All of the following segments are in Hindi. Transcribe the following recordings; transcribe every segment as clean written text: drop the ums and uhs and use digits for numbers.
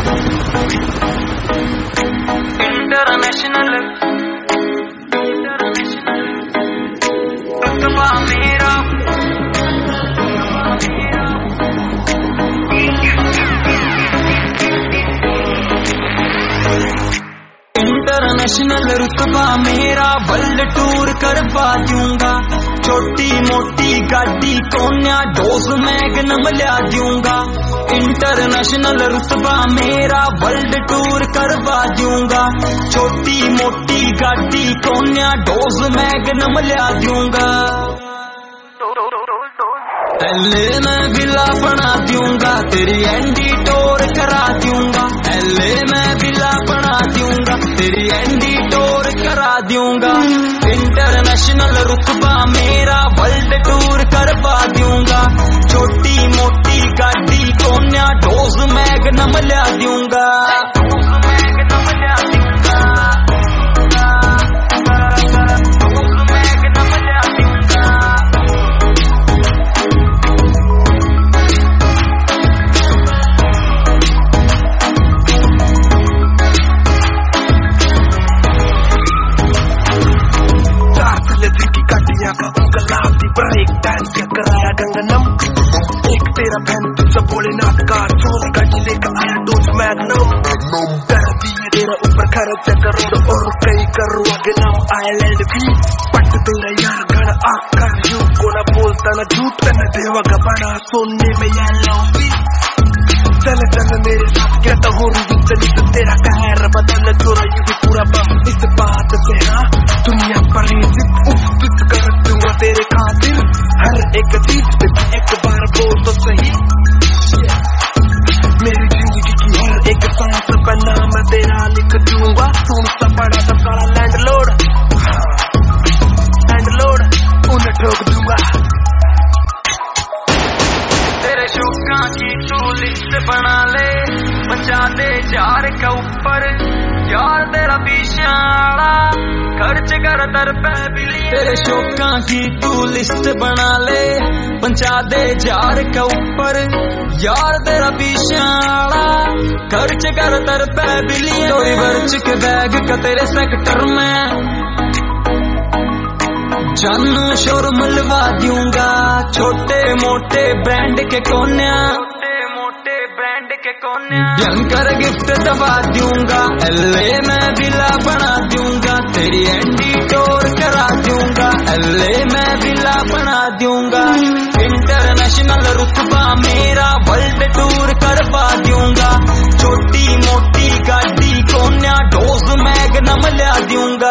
इंटरनेशनल रुतबा मेरा इंटरनेशनल रुतबा मेरा वर्ल्ड टूर करवा दूंगा। छोटी मोटी गाड़ी कोन्या डोज मैग्नम ला दूंगा। इंटरनेशनल रुतबा मेरा वर्ल्ड टूर करवा दूंगा। छोटी मोटी गाड़ी कोन्या डोज मैग्नम ला दूंगा। एले मैं बिला बना दूंगा, तेरी एंडी टोर करा दूंगा। एले मैं बिला बना दूंगा, तेरी एंडी टोर करा दूंगा। इंटरनेशनल रुतबा मेरा वर्ल्ड टूर करवा दूंगा। छोटी मोटी गाड़ी कोन्या डोज मैग्नम ला दूंगा। ब्रेक डांस क्या कराया गंगनम। एक तेरा बहन तुझसे भोलेनाथ का चोरी गाड़ी लेकर आया डोज मैग्नम। कर दिए तेरा ऊपर खर्च करोड़ और कई करो आगे नाम आइलैंड भी। पट तेरा यार गण आकर यू को ना बोलता ना झूठ न देवा का बड़ा सोने में येलो भी। चल चल मेरे साथ कहता हूँ चली तो तेरा कहर बदल छोरा यू भी पूरा बम इस बात से। हाँ दुनिया पर ही जित कर दूंगा तेरे खातिर हर एक चीज पे एक बार बोल तो सही। मेरी जिंदगी की हर एक सांस पर नाम तेरा लिख दूंगा। सुनता पड़ा तो सारा लैंडलॉर्ड उन्हें ठोक दूंगा। तेरे शौका की तू लिस्ट बना ले, बचा दे जार के ऊपर यार तेरा पीछाड़ा खर्च कर दर पे बिली। तेरे शौका की तू लिस्ट बना ले, बचा दे जार के ऊपर यार तेरा पीछाड़ा खर्च कर दर पे बिली। चोरी बर्च के बैग का तेरे सेक्टर में जानू शोर मिलवा दूंगा। छोटे मोटे ब्रांड के कोन्या भयंकर गिफ्ट दबा दूंगा। एले मैं बिला बना दूंगा, तेरी एंडी टोर करा दूंगा। एले मैं बिला बना दूंगा। इंटरनेशनल रुतबा मेरा वर्ल्ड टूर करवा दूंगा। छोटी मोटी गाड़ी कोन्या डोज मैग्नम ला दूंगा।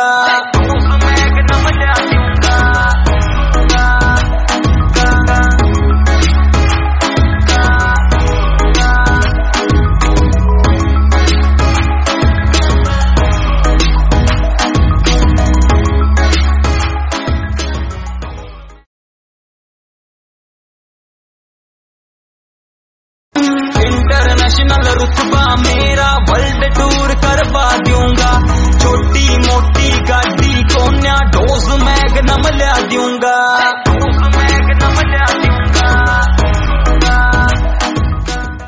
इंटरनेशनल रुतबा मेरा वर्ल्ड टूर करवा दूंगा। छोटी मोटी गाड़ी कोन्या डोज मैग्नम ला दूंगा।